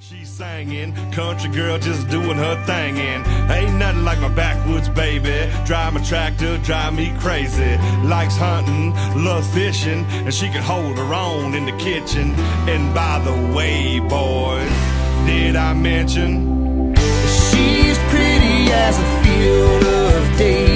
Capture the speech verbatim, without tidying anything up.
She's singing, country girl just doing her thing, and ain't nothing like my backwoods baby. Drive my tractor, drive me crazy. Likes hunting, loves fishing, and she can hold her own in the kitchen. And by the way, boys, did I mention she's pretty as a field of daisies?